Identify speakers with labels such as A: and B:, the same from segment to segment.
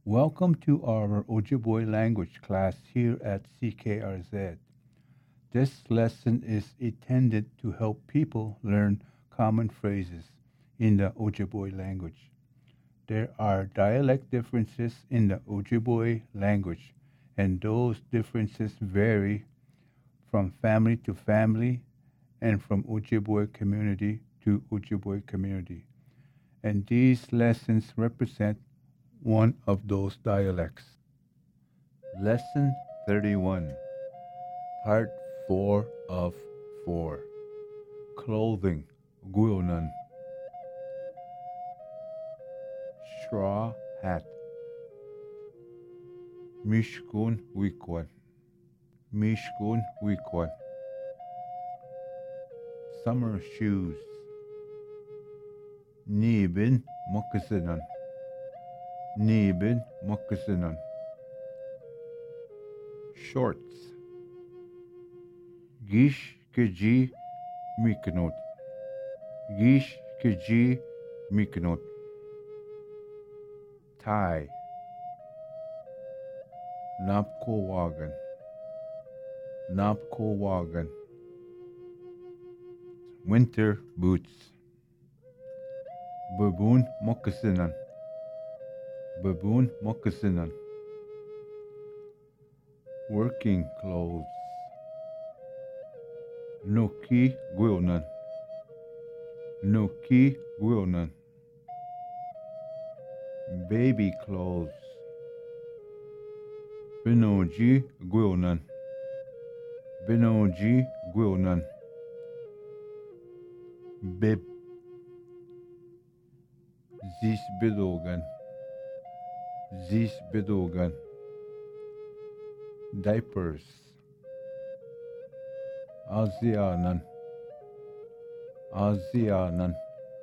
A: Welcome to our Ojibwe language class here at CKRZ. This lesson is intended to help people learn common phrases in the Ojibwe language. There are dialect differences in the Ojibwe language, and those differences vary from family to family and from Ojibwe community to Ojibwe community. And these lessons represent one of those dialects. Lesson 31, Part 4 of 4. Clothing, Guyonan. Straw hat. Mishkun Wikwan. Mishkun Wikwan. Summer shoes. Nibin Moccasinan. Nibin Moccasinan. Shorts. Gish Kiji Mikanot. Gish Kiji Mikanot. Tie. Napko Wagan. Napko Wagan. Winter boots. Baboon Moccasinan. Baboon Moccasinan. Working clothes. Noki Gwilnan. Noki Gwilnan. Baby clothes. Binoji Gwilnan. Binoji Gwilnan. Bib. Zis Bidogan. Zis Bidogan. Diapers. Azianan. Azianan.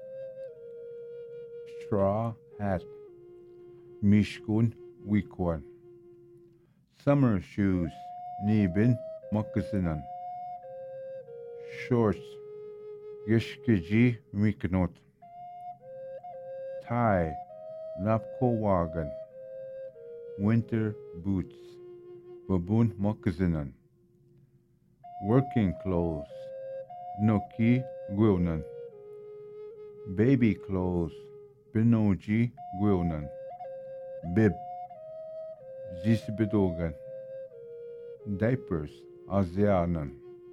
A: Straw hat. Mishkun Wikwan. Summer shoes. Nibin Moccasinan. Shorts. Yeshkiji Mikanot. Tie. Napko Wagan. Winter boots. Baboon Moccasinan. Working clothes. Noki Gwilnan. Baby clothes. Binoji Gwilnan. Bib. Zisbidogan. Diapers. Azianan.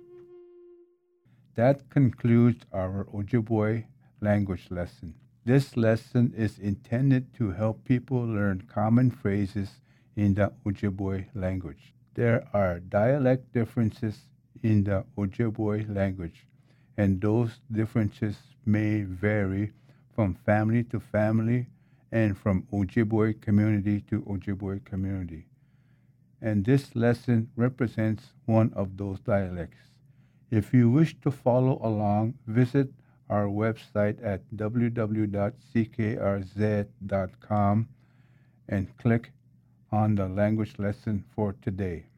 A: That concludes our Ojibwe language lesson. This lesson is intended to help people learn common phrases in the Ojibwe language. There are dialect differences in the Ojibwe language, and those differences may vary from family to family and from Ojibwe community to Ojibwe community. And this lesson represents one of those dialects. If you wish to follow along, visit our website at www.ckrz.com and click on the language lesson for today.